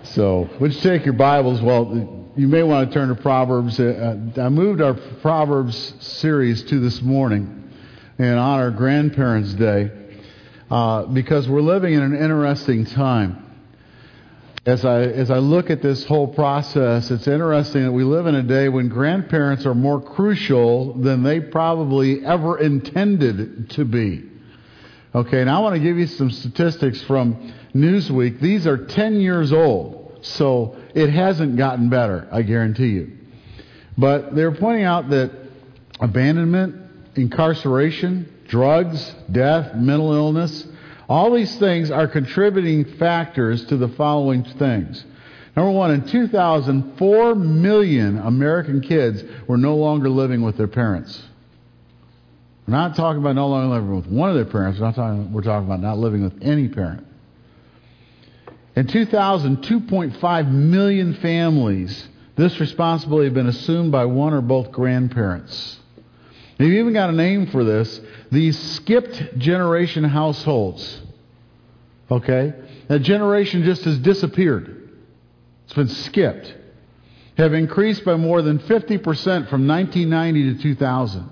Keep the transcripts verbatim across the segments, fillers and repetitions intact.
So, would you take your Bibles? Well, you may want to turn to Proverbs. Uh, I moved our Proverbs series to this morning in honor of Grandparents' Day uh, because we're living in an interesting time. As I as I look at this whole process, it's interesting that we live in a day when grandparents are more crucial than they probably ever intended to be. Okay, now I want to give you some statistics from Newsweek. These are ten years old, so it hasn't gotten better, I guarantee you. But they're pointing out that abandonment, incarceration, drugs, death, mental illness, all these things are contributing factors to the following things. Number one, in two thousand, four million American kids were no longer living with their parents. We're not talking about no longer living with one of their parents. We're, not talking, we're talking about not living with any parent. In two thousand, two point five million families, this responsibility had been assumed by one or both grandparents. They've even got a name for this. These skipped generation households. Okay? That generation just has disappeared. It's been skipped. Have increased by more than fifty percent from nineteen ninety to two thousand.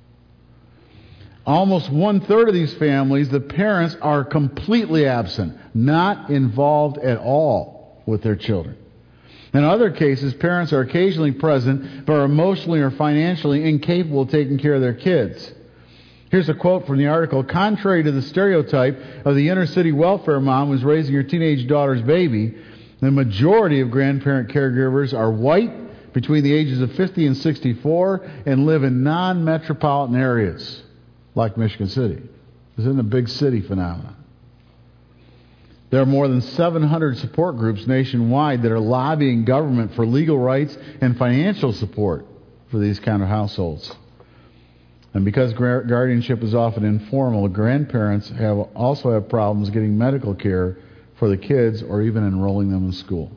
Almost one-third of these families, the parents are completely absent, not involved at all with their children. In other cases, parents are occasionally present, but are emotionally or financially incapable of taking care of their kids. Here's a quote from the article. Contrary to the stereotype of the inner-city welfare mom who's raising her teenage daughter's baby, the majority of grandparent caregivers are white, between the ages of fifty and sixty-four, and live in non-metropolitan areas, like Michigan City. This isn't a big city phenomenon. There are more than seven hundred support groups nationwide that are lobbying government for legal rights and financial support for these kind of households. And because guardianship is often informal, grandparents have also have problems getting medical care for the kids or even enrolling them in school.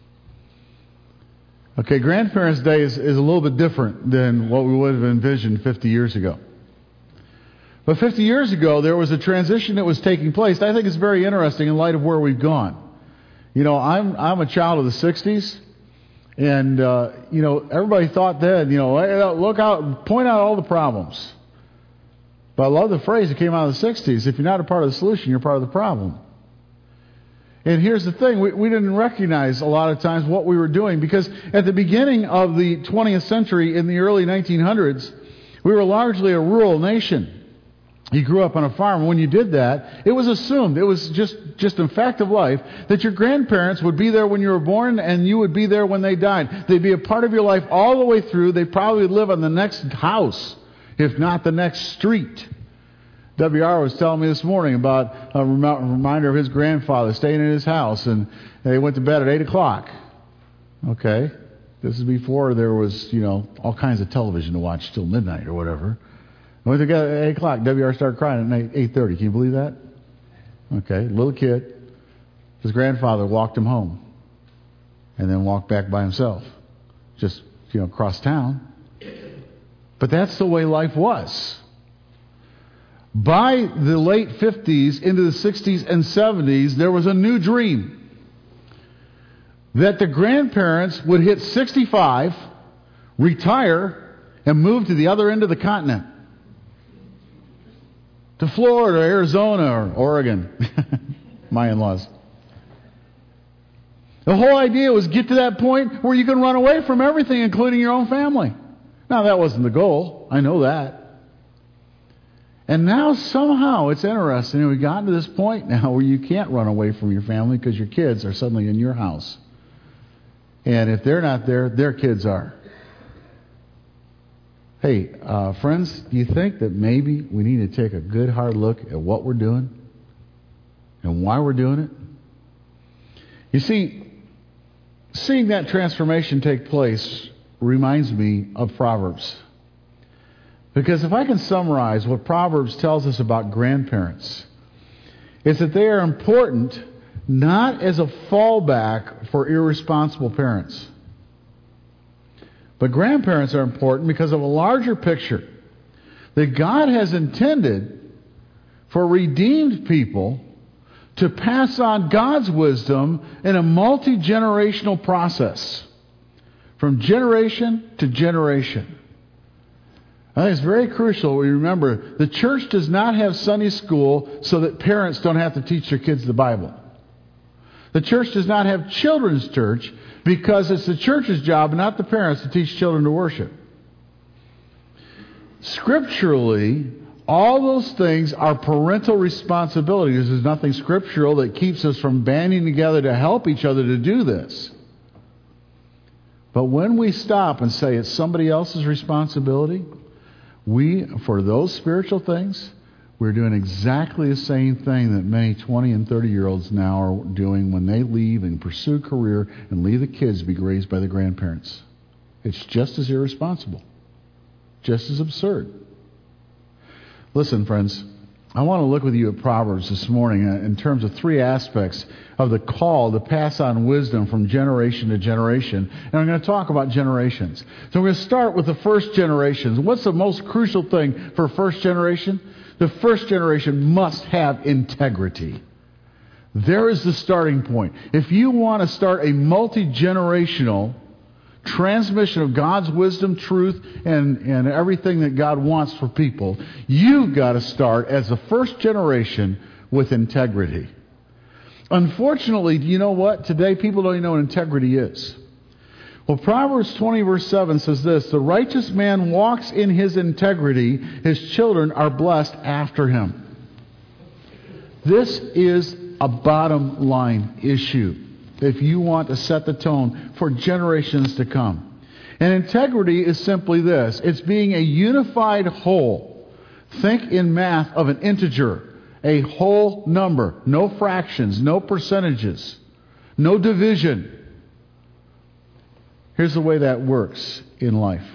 Okay, Grandparents' Day is, is a little bit different than what we would have envisioned fifty years ago. But fifty years ago, there was a transition that was taking place. I think it's very interesting in light of where we've gone. You know, I'm I'm a child of the sixties, and uh, you know, everybody thought then, you know, hey, look out, point out all the problems. But I love the phrase that came out of the sixties: if you're not a part of the solution, you're part of the problem. And here's the thing: we, we didn't recognize a lot of times what we were doing, because at the beginning of the twentieth century, in the early nineteen hundreds, we were largely a rural nation. You grew up on a farm. When you did that, it was assumed, it was just, just a fact of life, that your grandparents would be there when you were born and you would be there when they died. They'd be a part of your life all the way through. They'd probably live on the next house, if not the next street. W R was telling me this morning about a reminder of his grandfather staying in his house, and they went to bed at eight o'clock. Okay. This is before there was, you know, all kinds of television to watch till midnight or whatever. Went to bed at eight o'clock. W R started crying at eight thirty. Can you believe that? Okay, little kid. His grandfather walked him home, and then walked back by himself, just you know, across town. But that's the way life was. By the late fifties into the sixties and seventies, there was a new dream that the grandparents would hit sixty-five, retire, and move to the other end of the continent. To Florida, or Arizona, or Oregon. My in-laws. The whole idea was get to that point where you can run away from everything, including your own family. Now, that wasn't the goal. I know that. And now, somehow, it's interesting. We've gotten to this point now where you can't run away from your family because your kids are suddenly in your house. And if they're not there, their kids are. Hey, uh, friends, do you think that maybe we need to take a good hard look at what we're doing and why we're doing it? You see, seeing that transformation take place reminds me of Proverbs. Because if I can summarize what Proverbs tells us about grandparents, it's that they are important not as a fallback for irresponsible parents. But grandparents are important because of a larger picture that God has intended for redeemed people to pass on God's wisdom in a multi-generational process, from generation to generation. I think it's very crucial we remember the church does not have Sunday school so that parents don't have to teach their kids the Bible. The church does not have children's church because it's the church's job, not the parents, to teach children to worship. Scripturally, all those things are parental responsibilities. There's nothing scriptural that keeps us from banding together to help each other to do this. But when we stop and say it's somebody else's responsibility, we, for those spiritual things, we're doing exactly the same thing that many twenty and thirty-year-olds now are doing when they leave and pursue a career and leave the kids to be raised by the grandparents. It's just as irresponsible, just as absurd. Listen, friends, I want to look with you at Proverbs this morning in terms of three aspects of the call to pass on wisdom from generation to generation. And I'm going to talk about generations. So we're going to start with the first generation. What's the most crucial thing for first generation? The first generation must have integrity. There is the starting point. If you want to start a multi-generational transmission of God's wisdom, truth, and, and everything that God wants for people, you've got to start as the first generation with integrity. Unfortunately, do you know what? Today people don't even know what integrity is. Well, Proverbs twenty verse seven says this: the righteous man walks in his integrity, his children are blessed after him. This is a bottom line issue if you want to set the tone for generations to come. And integrity is simply this: it's being a unified whole. Think in math of an integer, a whole number, no fractions, no percentages, no division. Here's the way that works in life.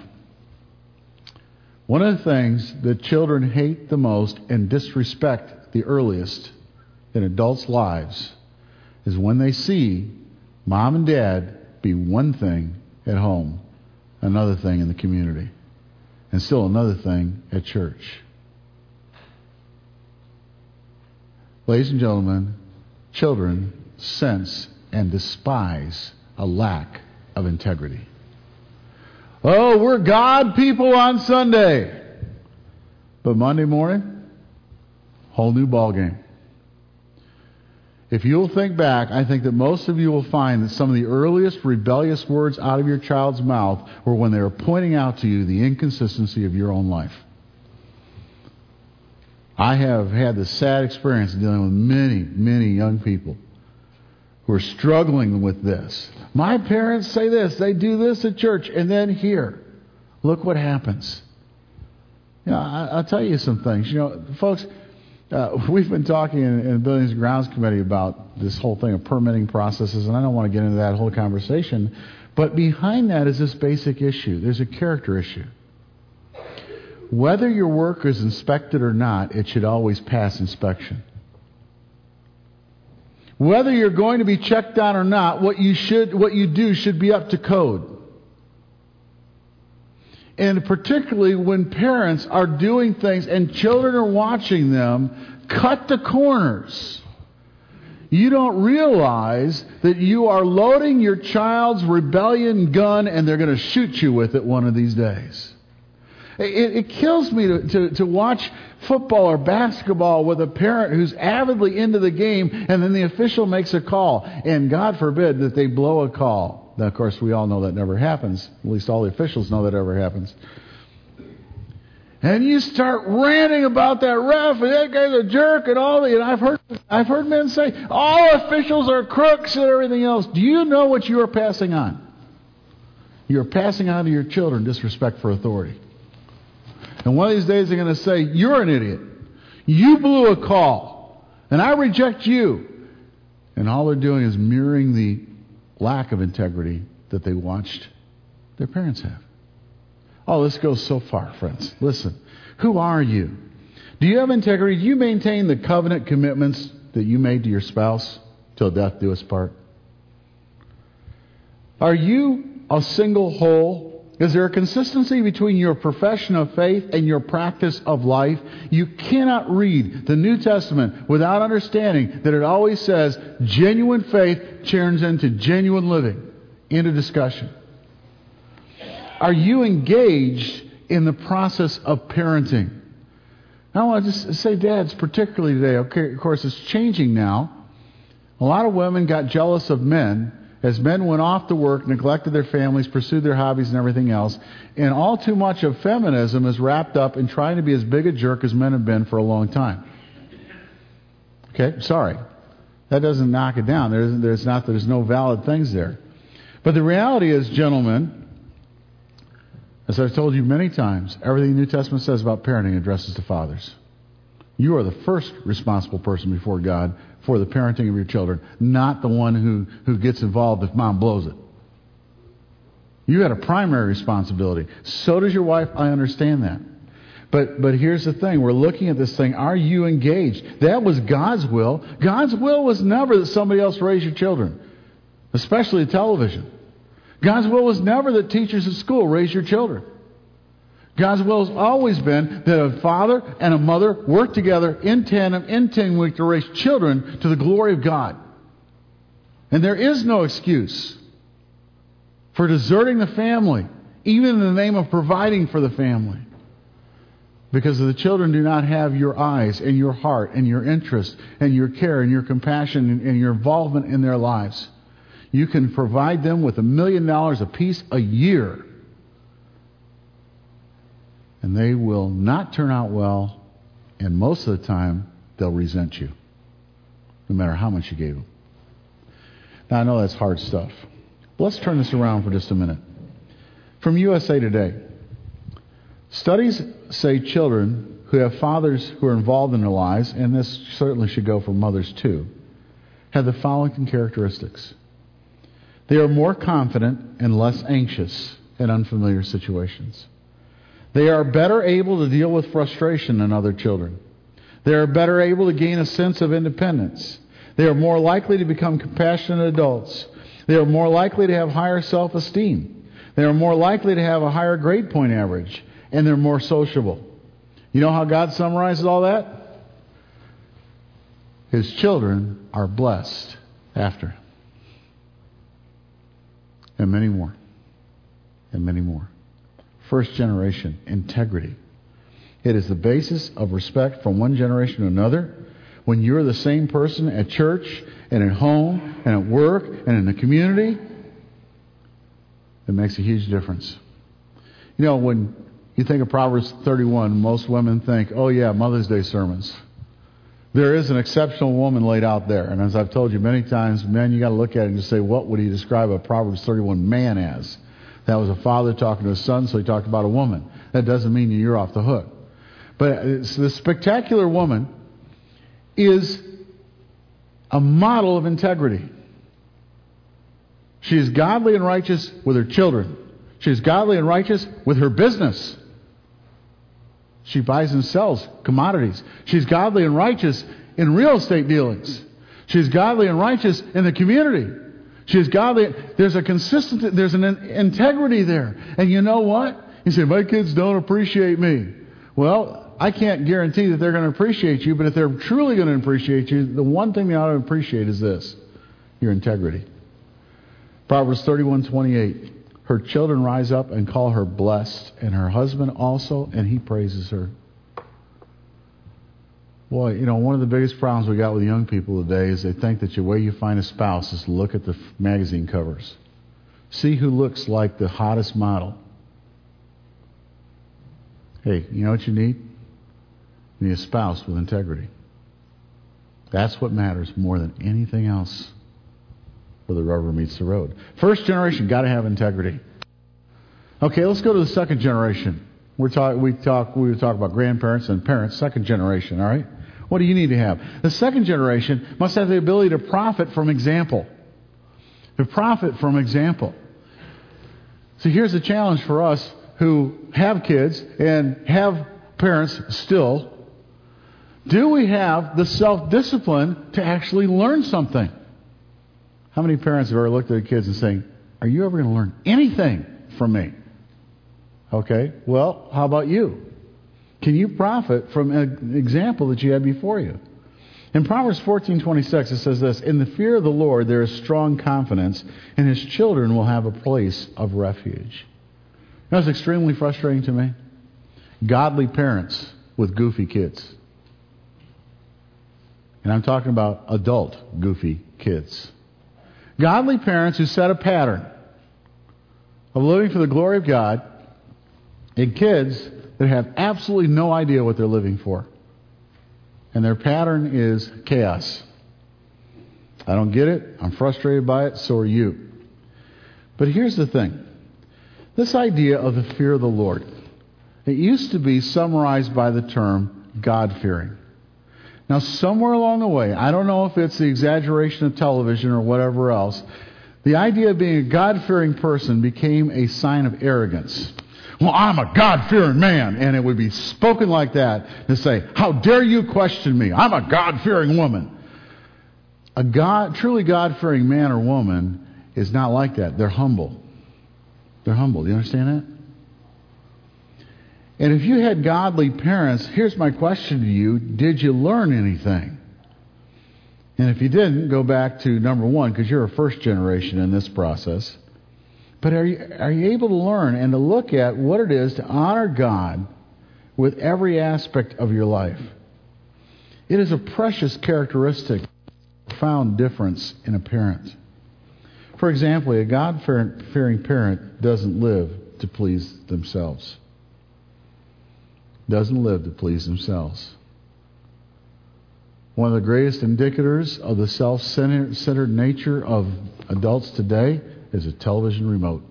One of the things that children hate the most and disrespect the earliest in adults' lives is when they see mom and dad be one thing at home, another thing in the community, and still another thing at church. Ladies and gentlemen, children sense and despise a lack of integrity. Oh, we're God people on Sunday. But Monday morning, whole new ball game. If you'll think back, I think that most of you will find that some of the earliest rebellious words out of your child's mouth were when they were pointing out to you the inconsistency of your own life. I have had the sad experience of dealing with many, many young people who are struggling with this. My parents say this, they do this at church, and then here, look what happens. You know, I, I'll tell you some things. You know, folks, uh, we've been talking in, in the Buildings and Grounds Committee about this whole thing of permitting processes, and I don't want to get into that whole conversation, but behind that is this basic issue. There's a character issue. Whether your work is inspected or not, it should always pass inspection. Whether you're going to be checked on or not, what you should, what you do should be up to code. And particularly when parents are doing things and children are watching them, cut the corners. You don't realize that you are loading your child's rebellion gun and they're going to shoot you with it one of these days. It, it kills me to, to, to watch football or basketball with a parent who's avidly into the game and then the official makes a call. And God forbid that they blow a call. Now, of course, we all know that never happens. At least all the officials know that ever happens. And you start ranting about that ref and that guy's a jerk and all the, and I've heard I've heard men say all officials are crooks and everything else. Do you know what you are passing on? You're passing on to your children disrespect for authority. And one of these days they're going to say, you're an idiot. You blew a call. And I reject you. And all they're doing is mirroring the lack of integrity that they watched their parents have. Oh, this goes so far, friends. Listen, who are you? Do you have integrity? Do you maintain the covenant commitments that you made to your spouse till death do us part? Are you a single whole Is there a consistency between your profession of faith and your practice of life? You cannot read the New Testament without understanding that it always says genuine faith turns into genuine living. End of discussion. Are you engaged in the process of parenting? I want to just say dads particularly today. Okay, of course, it's changing now. A lot of women got jealous of men as men went off to work, neglected their families, pursued their hobbies and everything else. And all too much of feminism is wrapped up in trying to be as big a jerk as men have been for a long time. Okay, sorry. That doesn't knock it down. There's, there's not, there's no valid things there. But the reality is, gentlemen, as I've told you many times, everything the New Testament says about parenting addresses to fathers. You are the first responsible person before God for the parenting of your children, not the one who, who gets involved if mom blows it. You had a primary responsibility. So does your wife. I understand that. But but here's the thing. We're looking at this thing. Are you engaged? That was God's will. God's will was never that somebody else raise your children, especially television. God's will was never that teachers at school raise your children. God's will has always been that a father and a mother work together in tandem, in teamwork to raise children to the glory of God. And there is no excuse for deserting the family, even in the name of providing for the family. Because the children do not have your eyes and your heart and your interest and your care and your compassion and your involvement in their lives. You can provide them with a million dollars apiece a year, and they will not turn out well, and most of the time, they'll resent you, no matter how much you gave them. Now, I know that's hard stuff. But let's turn this around for just a minute. From U S A Today, studies say children who have fathers who are involved in their lives, and this certainly should go for mothers too, have the following characteristics. They are more confident and less anxious in unfamiliar situations. They are better able to deal with frustration than other children. They are better able to gain a sense of independence. They are more likely to become compassionate adults. They are more likely to have higher self-esteem. They are more likely to have a higher grade point average. And they're more sociable. You know how God summarizes all that? His children are blessed after. And many more. And many more. First generation, integrity. It is the basis of respect from one generation to another. When you're the same person at church and at home and at work and in the community, it makes a huge difference. You know, when you think of Proverbs thirty-one, most women think, oh yeah, Mother's Day sermons. There is an exceptional woman laid out there. And as I've told you many times, men, you got to look at it and just say, what would he describe a Proverbs thirty-one man as? That was a father talking to his son, so he talked about a woman. That doesn't mean you're off the hook. But it's, the spectacular woman is a model of integrity. She is godly and righteous with her children. She is godly and righteous with her business. She buys and sells commodities. She's godly and righteous in real estate dealings. She's godly and righteous in the community. She's godly. There's a consistent, there's an integrity there. And you know what? You say, my kids don't appreciate me. Well, I can't guarantee that they're going to appreciate you, but if they're truly going to appreciate you, the one thing they ought to appreciate is this, your integrity. Proverbs thirty-one twenty-eight. Her children rise up and call her blessed, and her husband also, and he praises her. Boy, you know, one of the biggest problems we got with young people today is they think that the way you find a spouse is to look at the magazine covers. See who looks like the hottest model. Hey, you know what you need? You need a spouse with integrity. That's what matters more than anything else where the rubber meets the road. First generation, got to have integrity. Okay, let's go to the second generation. We're talk, we talk we talk about grandparents and parents, second generation, all right? What do you need to have? The second generation must have the ability to profit from example. To profit from example. So here's the challenge for us who have kids and have parents still. Do we have the self-discipline to actually learn something? How many parents have ever looked at their kids and saying, are you ever going to learn anything from me? Okay, well, how about you? Can you profit from an example that you had before you? In Proverbs fourteen twenty-six, it says this, "In the fear of the Lord there is strong confidence, and his children will have a place of refuge." You know what's extremely frustrating to me? Godly parents with goofy kids. And I'm talking about adult goofy kids. Godly parents who set a pattern of living for the glory of God, and kids that have absolutely no idea what they're living for. And their pattern is chaos. I don't get it. I'm frustrated by it. So are you. But here's the thing. This idea of the fear of the Lord, it used to be summarized by the term God-fearing. Now, somewhere along the way, I don't know if it's the exaggeration of television or whatever else, the idea of being a God-fearing person became a sign of arrogance. Well, I'm a God-fearing man. And it would be spoken like that to say, how dare you question me? I'm a God-fearing woman. A God, truly God-fearing man or woman is not like that. They're humble. They're humble. Do you understand that? And if you had godly parents, here's my question to you. Did you learn anything? And if you didn't, go back to number one, because you're a first generation in this process. But are you, are you able to learn and to look at what it is to honor God with every aspect of your life? It is a precious characteristic, a profound difference in a parent. For example, a God-fearing parent doesn't live to please themselves. Doesn't live to please themselves. One of the greatest indicators of the self-centered nature of adults today is a television remote.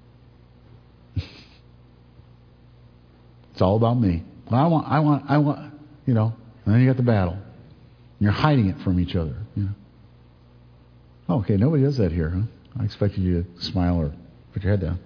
It's all about me. Well, I want, I want, I want, you know, and then you got the battle. And you're hiding it from each other. You know? Oh, okay, nobody does that here, huh? I expected you to smile or put your head down.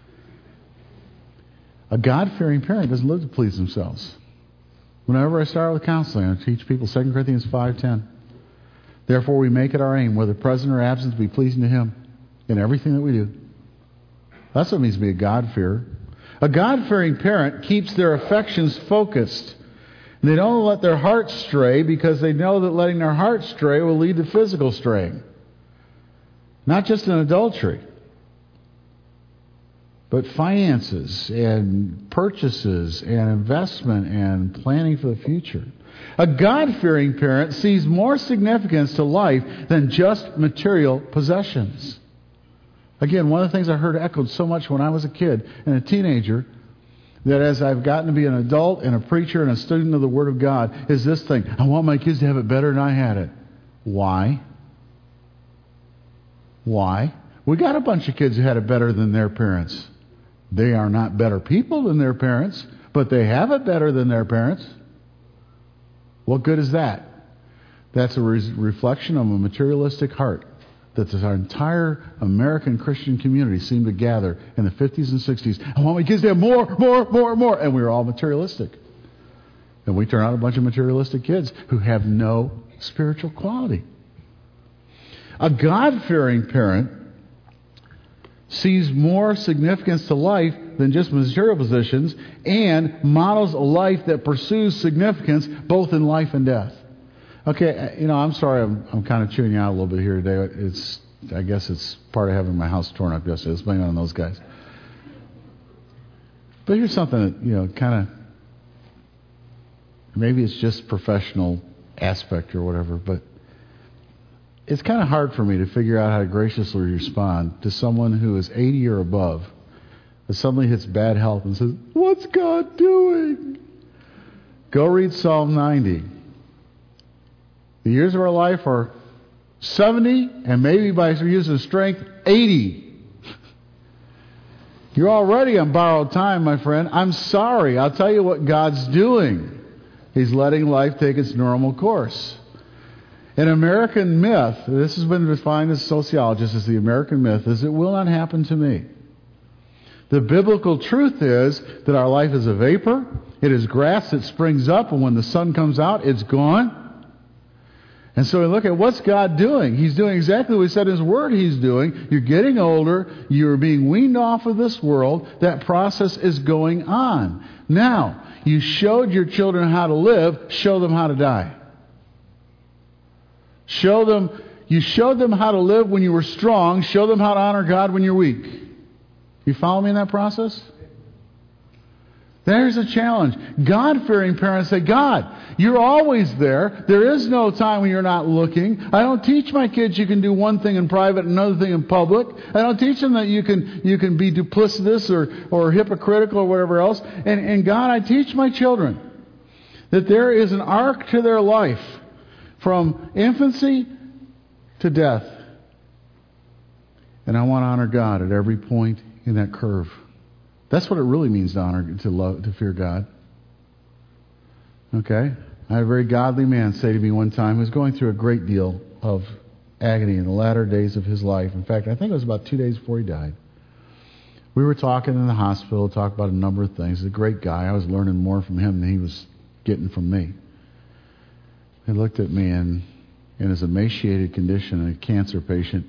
A God-fearing parent doesn't live to please themselves. Whenever I start with counseling, I teach people Second Corinthians five ten. Therefore we make it our aim, whether present or absent, to be pleasing to Him in everything that we do. That's what it means to be a God-fearer. A God-fearing parent keeps their affections focused. And they don't let their hearts stray because they know that letting their hearts stray will lead to physical straying. Not just in adultery, but finances and purchases and investment and planning for the future. A God-fearing parent sees more significance to life than just material possessions. Again, one of the things I heard echoed so much when I was a kid and a teenager, that as I've gotten to be an adult and a preacher and a student of the Word of God, is this thing: I want my kids to have it better than I had it. Why? Why? We got a bunch of kids who had it better than their parents. They are not better people than their parents, but they have it better than their parents. What good is that? That's a re- reflection of a materialistic heart that our entire American Christian community seemed to gather in the fifties and sixties. I want my kids to have more, more, more, more. And we were all materialistic. And we turn out a bunch of materialistic kids who have no spiritual quality. A God-fearing parent sees more significance to life than just material possessions and models a life that pursues significance both in life and death. Okay, you know, I'm sorry I'm, I'm kind of chewing you out a little bit here today. It's, I guess it's part of having my house torn up yesterday. Let's blame it on those guys. But here's something that, you know, kind of, maybe it's just professional aspect or whatever, but it's kind of hard for me to figure out how to graciously respond to someone who is eighty or above that suddenly hits bad health and says, "What's God doing?" Go read Psalm ninety. The years of our life are seventy, and maybe by use of strength, eighty. You're already on borrowed time, my friend. I'm sorry. I'll tell you what God's doing. He's letting life take its normal course. An American myth, this has been defined as sociologists as the American myth, is it will not happen to me. The biblical truth is that our life is a vapor. It is grass that springs up, and when the sun comes out, it's gone. And so we look at what's God doing. He's doing exactly what He said in His Word He's doing. You're getting older. You're being weaned off of this world. That process is going on. Now, you showed your children how to live. Show them how to die. Show them, you showed them how to live when you were strong. Show them how to honor God when you're weak. You follow me in that process? There's a challenge. God-fearing parents say, God, you're always there. There is no time when you're not looking. I don't teach my kids you can do one thing in private and another thing in public. I don't teach them that you can you can be duplicitous or, or hypocritical or whatever else. And, and God, I teach my children that there is an arc to their life from infancy to death. And I want to honor God at every point in that curve. That's what it really means to honor, to love, to fear God. Okay? I had a very godly man say to me one time, who was going through a great deal of agony in the latter days of his life. In fact, I think it was about two days before he died. We were talking in the hospital, talking about a number of things. He's a great guy. I was learning more from him than he was getting from me. He looked at me and, in his emaciated condition, a cancer patient,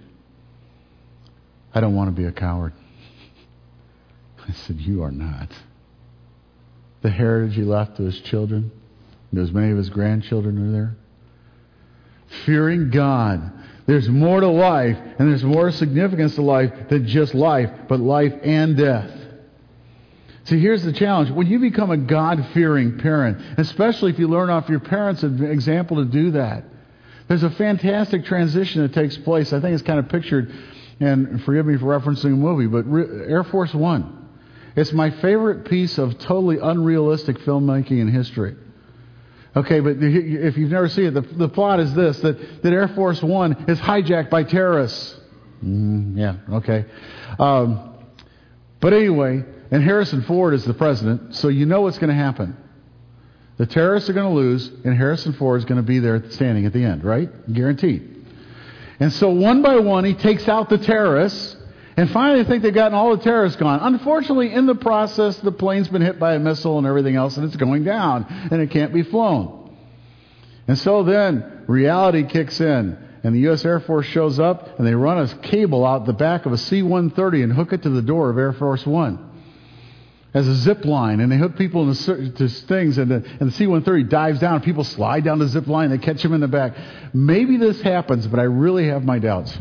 I don't want to be a coward. I said, you are not. The heritage he left to his children, as many of his grandchildren are there. Fearing God. There's more to life, and there's more significance to life than just life, but life and death. See, here's the challenge. When you become a God-fearing parent, especially if you learn off your parents' example to do that, there's a fantastic transition that takes place. I think it's kind of pictured, and forgive me for referencing a movie, but Air Force One. It's my favorite piece of totally unrealistic filmmaking in history. Okay, but if you've never seen it, the, the plot is this, that, that Air Force One is hijacked by terrorists. Mm, yeah, okay. Um, but anyway, and Harrison Ford is the president, so you know what's going to happen. The terrorists are going to lose, and Harrison Ford is going to be there standing at the end, right? Guaranteed. And so one by one, he takes out the terrorists, and finally, they think they've gotten all the terrorists gone. Unfortunately, in the process, the plane's been hit by a missile and everything else, and it's going down, and it can't be flown. And so then, reality kicks in, and the U S Air Force shows up, and they run a cable out the back of a C one thirty and hook it to the door of Air Force One as a zip line, and they hook people into things, and the, and the C one thirty dives down, and people slide down the zip line, they catch them in the back. Maybe this happens, but I really have my doubts.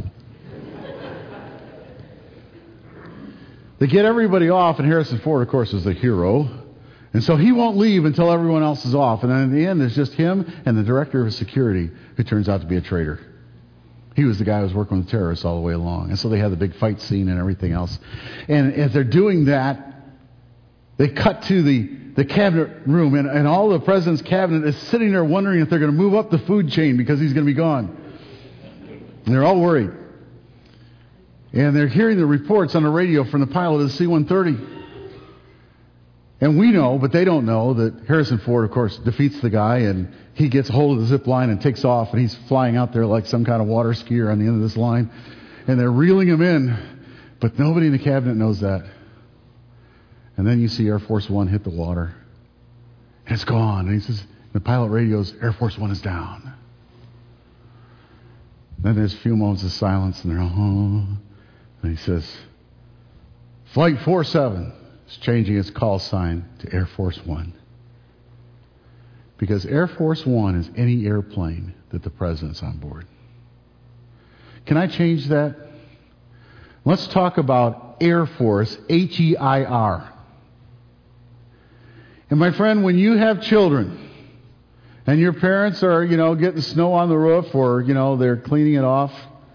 They get everybody off, and Harrison Ford, of course, is the hero. And so he won't leave until everyone else is off. And then in the end, there's just him and the director of security, who turns out to be a traitor. He was the guy who was working with the terrorists all the way along. And so they had the big fight scene and everything else. And as they're doing that, they cut to the, the cabinet room, and, and all the president's cabinet is sitting there wondering if they're going to move up the food chain because he's going to be gone. And they're all worried. And they're hearing the reports on the radio from the pilot of the C one thirty. And we know, but they don't know, that Harrison Ford, of course, defeats the guy, and he gets hold of the zip line and takes off, and he's flying out there like some kind of water skier on the end of this line. And they're reeling him in, but nobody in the cabinet knows that. And then you see Air Force One hit the water. And it's gone. And he says, the pilot radios, Air Force One is down. Then there's a few moments of silence, and they're all, oh. And he says, Flight four seven is changing its call sign to Air Force One. Because Air Force One is any airplane that the president's on board. Can I change that? Let's talk about Air Force, H E I R. And my friend, when you have children, and your parents are, you know, getting snow on the roof, or, you know, they're cleaning it off,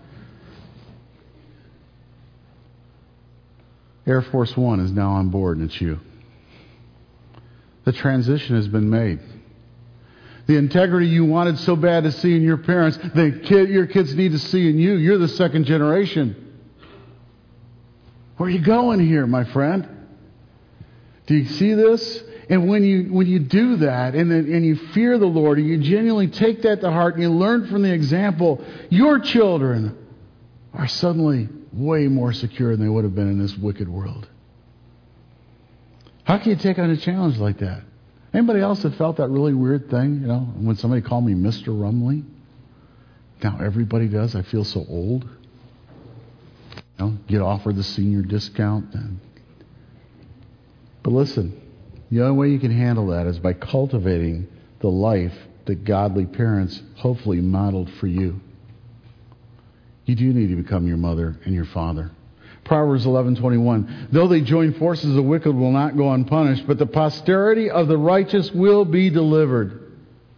Air Force One is now on board, and it's you. The transition has been made. The integrity you wanted so bad to see in your parents, the kid, your kids need to see in you. You're the second generation. Where are you going here, my friend? Do you see this? And when you when you do that, and and you fear the Lord, and you genuinely take that to heart, and you learn from the example, your children are suddenly way more secure than they would have been in this wicked world. How can you take on a challenge like that? Anybody else that felt that really weird thing, you know, when somebody called me Mister Rumley? Now everybody does. I feel so old. You know, get offered the senior discount. But listen, the only way you can handle that is by cultivating the life that godly parents hopefully modeled for you. You do need to become your mother and your father. Proverbs eleven twenty-one. Though they join forces, the wicked will not go unpunished, but the posterity of the righteous will be delivered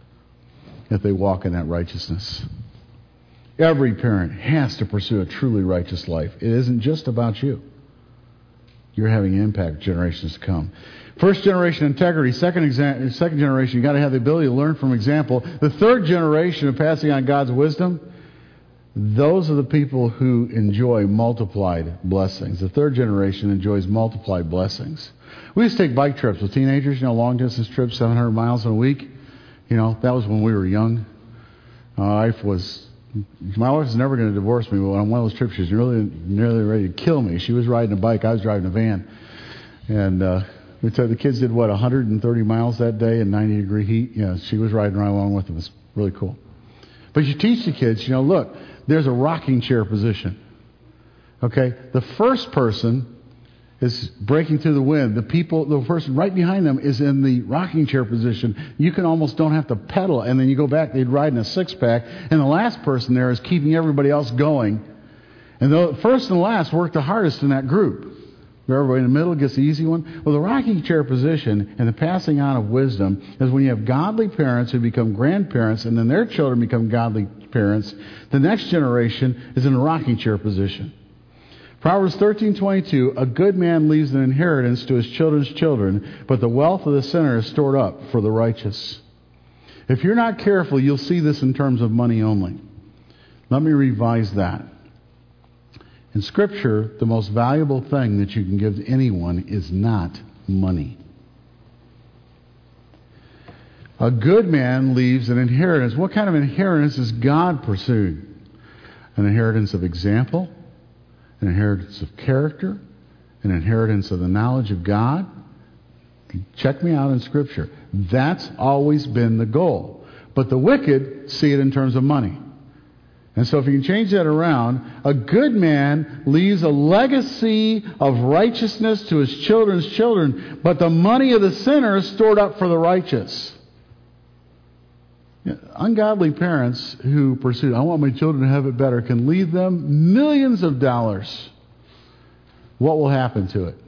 if they walk in that righteousness. Every parent has to pursue a truly righteous life. It isn't just about you. You're having an impact generations to come. First generation integrity. Second, exa- second generation, you've got to have the ability to learn from example. The third generation of passing on God's wisdom, those are the people who enjoy multiplied blessings. The third generation enjoys multiplied blessings. We used to take bike trips with teenagers, you know, long distance trips, seven hundred miles in a week. You know, that was when we were young. My wife was, my wife was never going to divorce me, but on one of those trips, she was really, nearly ready to kill me. She was riding a bike, I was driving a van. And, uh, we said the kids did, what, one hundred thirty miles that day in ninety degree heat? Yeah, she was riding right along with them. It was really cool. But you teach the kids, you know, look, there's a rocking chair position. Okay? The first person is breaking through the wind. The people, the person right behind them is in the rocking chair position. You can almost don't have to pedal. And then you go back, they'd ride in a six-pack. And the last person there is keeping everybody else going. And the first and last work the hardest in that group. Everybody in the middle gets the easy one. Well, the rocking chair position and the passing on of wisdom is when you have godly parents who become grandparents and then their children become godly parents. The next generation is in a rocking chair position. Proverbs thirteen twenty-two, a good man leaves an inheritance to his children's children, but the wealth of the sinner is stored up for the righteous. If you're not careful, you'll see this in terms of money only. Let me revise that. In Scripture, the most valuable thing that you can give to anyone is not money. A good man leaves an inheritance. What kind of inheritance is God pursuing? An inheritance of example, an inheritance of character, an inheritance of the knowledge of God. Check me out in Scripture. That's always been the goal. But the wicked see it in terms of money. And so if you can change that around, a good man leaves a legacy of righteousness to his children's children, but the money of the sinner is stored up for the righteous. Ungodly parents who pursue, I want my children to have it better, can leave them millions of dollars. What will happen to it?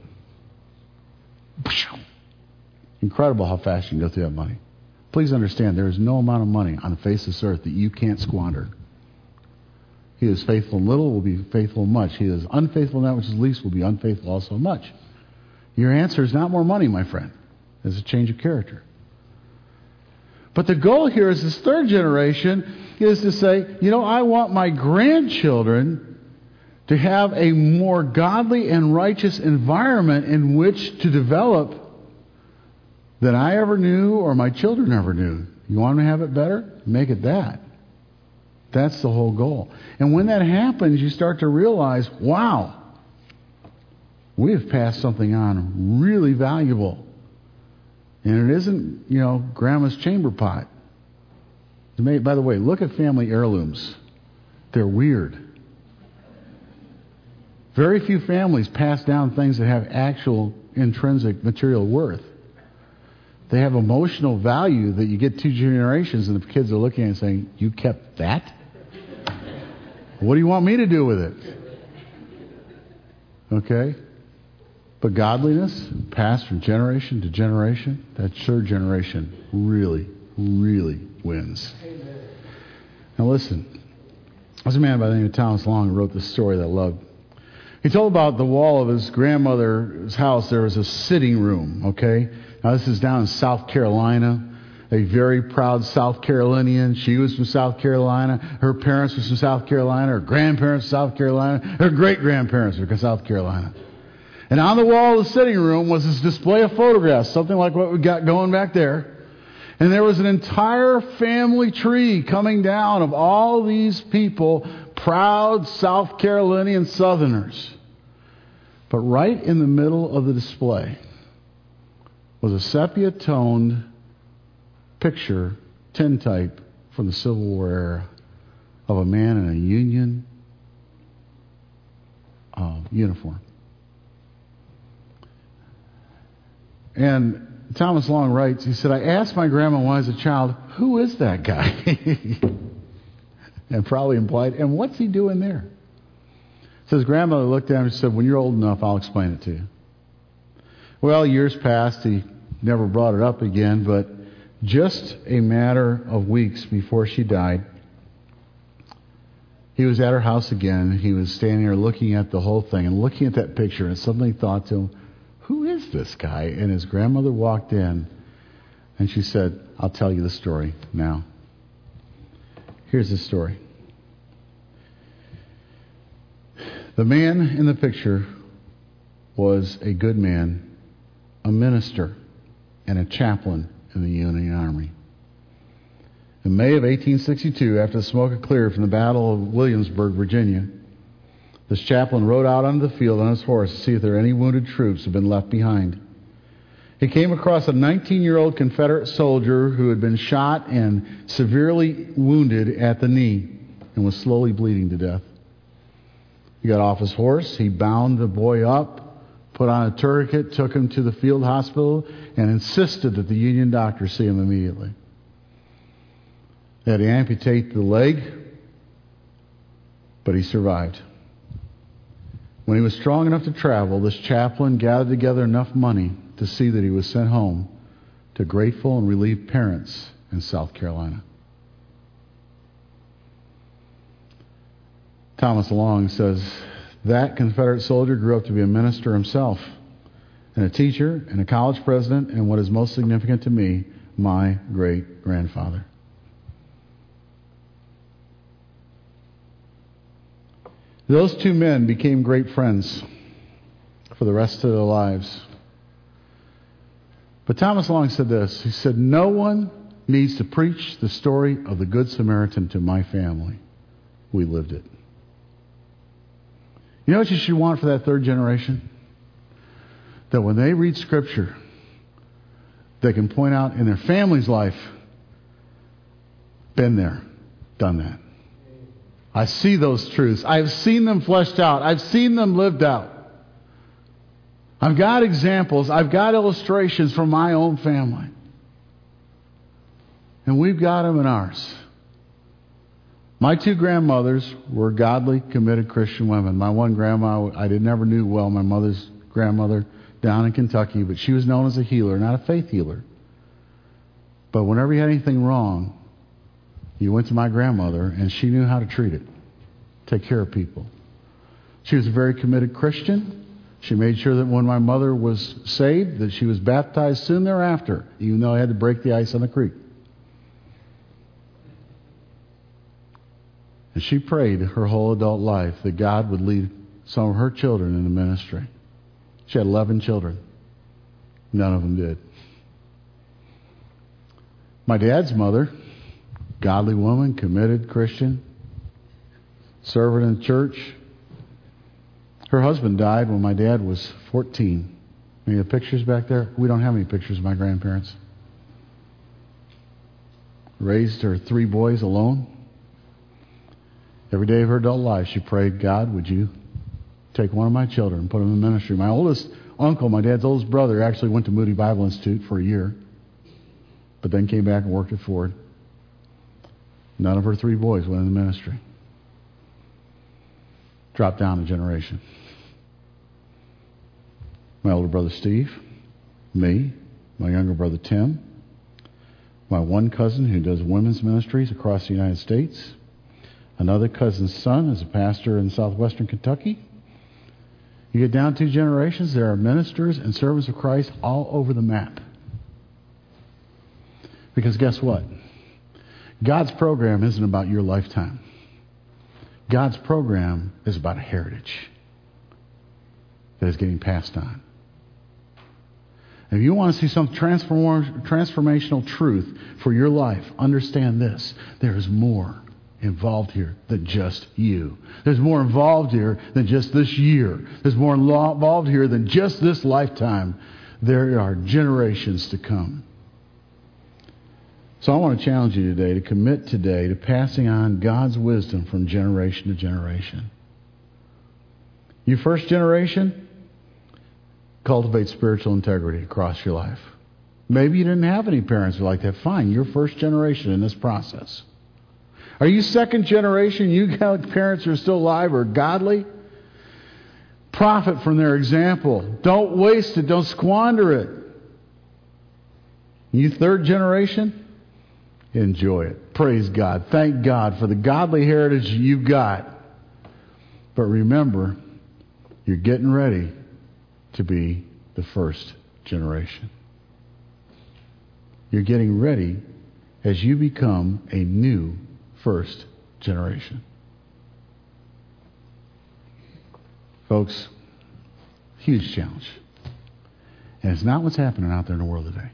Incredible how fast you can go through that money. Please understand, there is no amount of money on the face of this earth that you can't squander. He is faithful in little, will be faithful in much. He is unfaithful in that which is least, will be unfaithful also in much. Your answer is not more money, my friend. It's a change of character. But the goal here is this third generation is to say, you know, I want my grandchildren to have a more godly and righteous environment in which to develop than I ever knew or my children ever knew. You want them to have it better? Make it that. That's the whole goal. And when that happens, you start to realize, wow, we have passed something on really valuable. And it isn't, you know, grandma's chamber pot. By the way, look at family heirlooms. They're weird. Very few families pass down things that have actual intrinsic material worth. They have emotional value that you get two generations and the kids are looking at it and saying, you kept that? What do you want me to do with it? Okay? But godliness, passed from generation to generation, that third generation really, really wins. Amen. Now listen, there's a man by the name of Thomas Long who wrote this story that I loved. He told about the wall of his grandmother's house. There was a sitting room, okay? Now this is down in South Carolina. A very proud South Carolinian. She was from South Carolina. Her parents were from South Carolina. Her grandparents were South Carolina. Her great-grandparents were from South Carolina. And on the wall of the sitting room was this display of photographs, something like what we got going back there. And there was an entire family tree coming down of all these people, proud South Carolinian Southerners. But right in the middle of the display was a sepia-toned picture, tintype from the Civil War era of a man in a Union uh, uniform. And Thomas Long writes, he said, I asked my grandma when I was a child, who is that guy? And probably implied, and what's he doing there? So his grandmother looked at him and said, when you're old enough, I'll explain it to you. Well, years passed. He never brought it up again, but just a matter of weeks before she died, he was at her house again. He was standing there looking at the whole thing and looking at that picture, and suddenly thought to him, who is this guy? And his grandmother walked in, and she said, I'll tell you the story now. Here's the story. The man in the picture was a good man, a minister, and a chaplain in the Union Army. In May of eighteen sixty-two, after the smoke had cleared from the Battle of Williamsburg, Virginia, this chaplain rode out onto the field on his horse to see if there were any wounded troops who had been left behind. He came across a nineteen-year-old Confederate soldier who had been shot and severely wounded at the knee and was slowly bleeding to death. He got off his horse, he bound the boy up, put on a tourniquet, took him to the field hospital, and insisted that the Union doctor see him immediately. They had to amputate the leg, but he survived. When he was strong enough to travel, this chaplain gathered together enough money to see that he was sent home to grateful and relieved parents in South Carolina. Thomas Long says, that Confederate soldier grew up to be a minister himself, and a teacher, and a college president, and what is most significant to me, my great-grandfather. Those two men became great friends for the rest of their lives. But Thomas Long said this. He said, no one needs to preach the story of the Good Samaritan to my family. We lived it. You know what you should want for that third generation? That when they read Scripture, they can point out in their family's life, been there, done that. I see those truths. I've seen them fleshed out. I've seen them lived out. I've got examples. I've got illustrations from my own family. And we've got them in ours. My two grandmothers were godly, committed Christian women. My one grandma, I did never knew well, my mother's grandmother down in Kentucky, but she was known as a healer, not a faith healer. But whenever you had anything wrong, you went to my grandmother, and she knew how to treat it, take care of people. She was a very committed Christian. She made sure that when my mother was saved, that she was baptized soon thereafter, even though I had to break the ice on the creek. And she prayed her whole adult life that God would lead some of her children into ministry. She had eleven children. None of them did. My dad's mother, godly woman, committed Christian, servant in the church. Her husband died when my dad was fourteen. Any of the pictures back there? We don't have any pictures of my grandparents. Raised her three boys alone. Every day of her adult life, she prayed, God, would you take one of my children and put them in ministry? My oldest uncle, my dad's oldest brother, actually went to Moody Bible Institute for a year, but then came back and worked at Ford. None of her three boys went into ministry. Dropped down a generation. My older brother Steve, me, my younger brother Tim, my one cousin who does women's ministries across the United States, another cousin's son is a pastor in southwestern Kentucky. You get down two generations, there are ministers and servants of Christ all over the map. Because guess what? God's program isn't about your lifetime. God's program is about a heritage that is getting passed on. If you want to see some transform, transformational truth for your life, understand this. There is more involved here than just you. There's more involved here than just this year. There's more involved here than just this lifetime. There are generations to come. So I want to challenge you today to commit today to passing on God's wisdom from generation to generation. You first generation, cultivate spiritual integrity across your life. Maybe you didn't have any parents who like that. Fine, you're first generation in this process. Are you second generation? You got parents who are still alive or godly? Profit from their example. Don't waste it. Don't squander it. You third generation? Enjoy it. Praise God. Thank God for the godly heritage you've got. But remember, you're getting ready to be the first generation. You're getting ready as you become a new first generation. Folks, huge challenge. And it's not what's happening out there in the world today.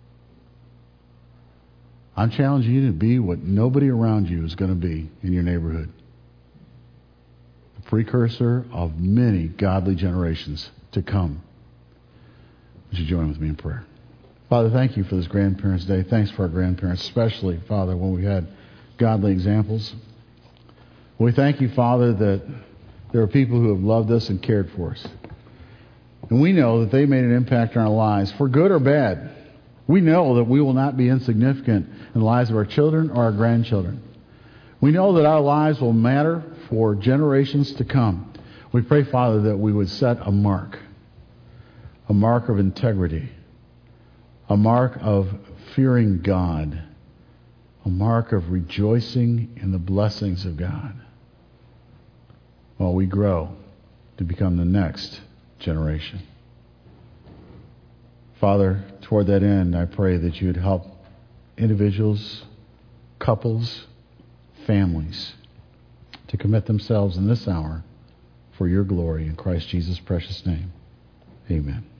I'm challenging you to be what nobody around you is going to be in your neighborhood. The precursor of many godly generations to come. Would you join with me in prayer? Father, thank you for this Grandparents' Day. Thanks for our grandparents, especially, Father, when we had godly examples. We thank you, Father, that there are people who have loved us and cared for us. And we know that they made an impact on our lives, for good or bad. We know that we will not be insignificant in the lives of our children or our grandchildren. We know that our lives will matter for generations to come. We pray, Father, that we would set a mark, a mark of integrity, a mark of fearing God, a mark of rejoicing in the blessings of God while we grow to become the next generation. Father, toward that end, I pray that you would help individuals, couples, families to commit themselves in this hour for your glory. In Christ Jesus' precious name, amen.